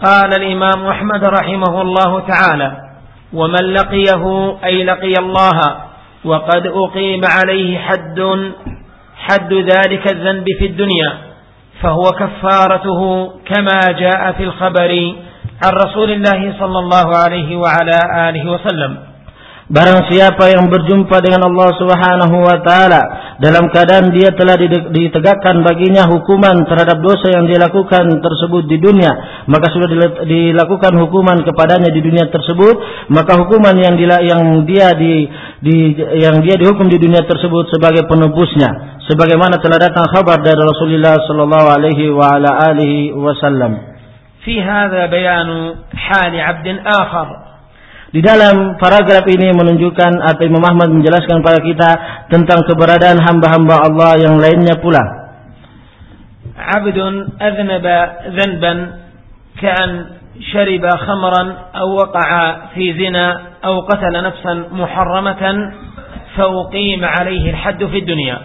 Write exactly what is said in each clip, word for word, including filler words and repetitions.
قال الإمام أحمد رحمه الله تعالى: ومن لقيه أي لقي الله وقد أقيم عليه حد حد ذلك الذنب في الدنيا فهو كفارته كما جاء في الخبر عن رسول الله صلى الله عليه وعلى آله وسلم. Barang siapa yang berjumpa dengan Allah Subhanahu wa taala dalam keadaan dia telah ditegakkan baginya hukuman terhadap dosa yang dia lakukan tersebut di dunia, maka sudah dilakukan hukuman kepadanya di dunia tersebut, maka hukuman yang dia yang dia di, di yang dia dihukum di dunia tersebut sebagai penebusnya, sebagaimana telah datang kabar dari Rasulullah sallallahu alaihi wa ala alihi wasallam. Fi hadza bayanu hal 'abdin akhar. Di dalam paragraf ini menunjukkan atau Imam Ahmad menjelaskan kepada kita tentang keberadaan hamba-hamba Allah yang lainnya pula. Abdun aznaba dhanban ka'an shariba khamran aw waqa'a fi zina aw qatala nafsan muharramatan fa uqima 'alayhi al-hadd fi dunya.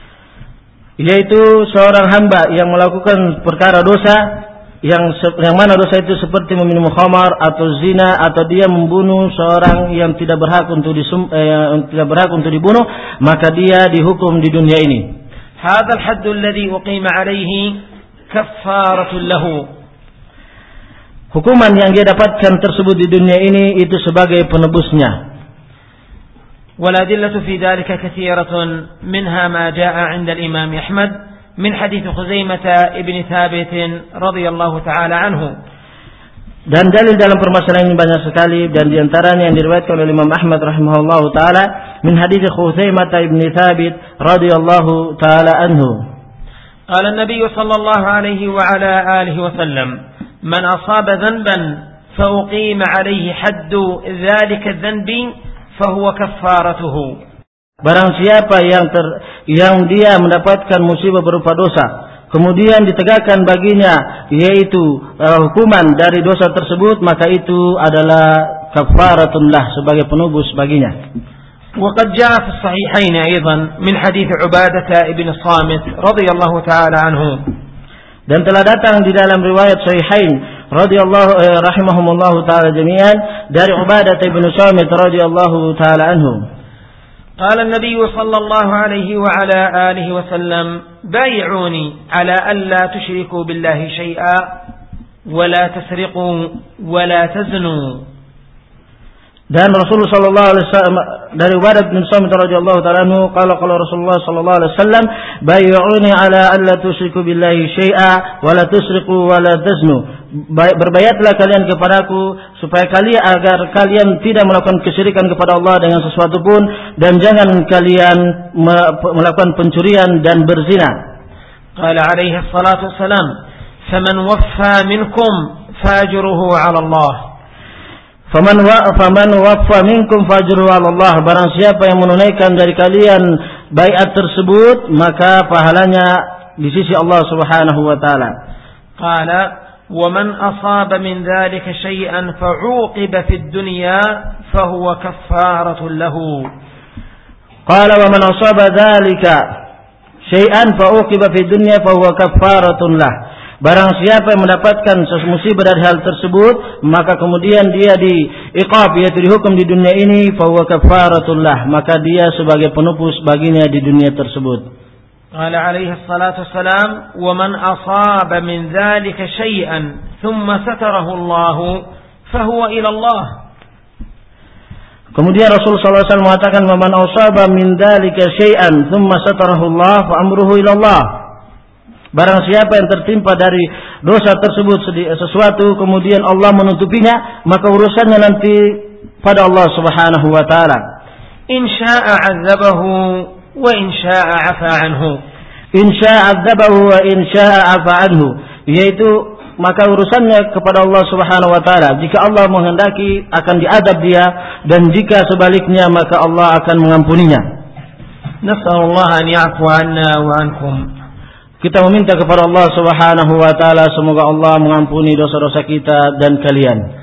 Yaitu seorang hamba yang melakukan perkara dosa yang yang mana dosa itu seperti meminum khamar atau zina atau dia membunuh seorang yang tidak berhak untuk disum, eh, tidak berhak untuk dibunuh, maka dia dihukum di dunia ini. Hadzal hadd alladhi uqima alayhi kaffaratun lahu. Hukuman yang dia dapatkan tersebut di dunia ini itu sebagai penebusnya. Wal adillatu fi dhalika katsiratun minha ma jaa'a 'inda al-Imam Ahmad min hadits Khuzaimah ibn Thabit radhiyallahu taala anhu. Dan dalil dalam permasalahan ini banyak sekali, dan diantaranya yang diriwayatkan oleh Imam Ahmad rahimahullahu taala min hadits Khuzaimah ibn Thabit radhiyallahu taala anhu. Qala an-nabiy sallallahu alaihi wa ala alihi wa sallam man asaba dhanban fa uqima alayhi haddu dhalika adh-dhanbi fa huwa kaffaratuhu. Barang siapa yang ter, yang dia mendapatkan musibah berupa dosa, kemudian ditegakkan baginya yaitu uh, hukuman dari dosa tersebut, maka itu adalah kafaratun lah, sebagai penebus baginya. وقد جاء في الصحيحين أيضا من حديث عبادة ابن الصامت رضي الله تعالى عنه. Dan telah datang di dalam riwayat Sahihain radhiyallahu eh, rahimahumullahu taala jami'an dari Ubadah ibn Samit radhiyallahu taala anhu. قال النبي صلى الله عليه وعلى آله وسلم بايعوني على ألا تشركوا بالله شيئا ولا تسرقوا ولا تزنوا. Dan Rasulullah sallallahu alaihi wasallam dari Ubadah bin Samit radhiyallahu ta'ala anhu qala qala Rasulullah sallallahu alaihi wasallam bayyuni ala alla tusyriku billahi syai'a wa la tusriqu wa la taznu. Berbayatlah kalian kepadaku supaya kalian agar kalian tidak melakukan kesyirikan kepada Allah dengan sesuatu pun, dan jangan kalian melakukan pencurian dan berzina. Qala alaihi salatu wassalam faman waffa minkum fajruhu ala Allah. Faman wa faman waffa minkum fajruhu 'ala Allah. Barang siapa yang menunaikan dari kalian baiat tersebut, maka pahalanya di sisi Allah Subhanahu wa taala. Qala wa man asaba min dhalika shay'an fa'uqiba fid dunya fa huwa kaffaratun lahu. Qala wa man asaba dhalika syai'an fa'uqiba fid dunya fa huwa kaffaratun lah. Barang siapa yang mendapatkan sesuatu musibah dari hal tersebut, maka kemudian dia diiqab, yaitu dihukum di dunia ini, fa huwa kafaratul lah, maka dia sebagai penebus baginya di dunia tersebut. Qala alaihi salatu wassalam wa man asaba min dhalika syai'an thumma satarahu Allah fa huwa ila Allah. Kemudian Rasulullah sallallahu alaihi wasallam mengatakan wa man asaba min dhalika syai'an thumma satarahu Allah fa amruhu ila Allah. Barang siapa yang tertimpa dari dosa tersebut sesuatu, kemudian Allah menutupinya, maka urusannya nanti pada Allah Subhanahu wa taala. In syaa'a 'adzabahu wa in syaa'a 'afa 'anhu. In syaa'a 'adzabahu wa in syaa'a 'afa 'anhu, yaitu maka urusannya kepada Allah Subhanahu wa taala. Jika Allah menghendaki akan diadab dia, dan jika sebaliknya maka Allah akan mengampuninya. Nas'alullah an ya'fu 'anna wa 'ankum. Kita meminta kepada Allah Subhanahu wa taala semoga Allah mengampuni dosa-dosa kita dan kalian.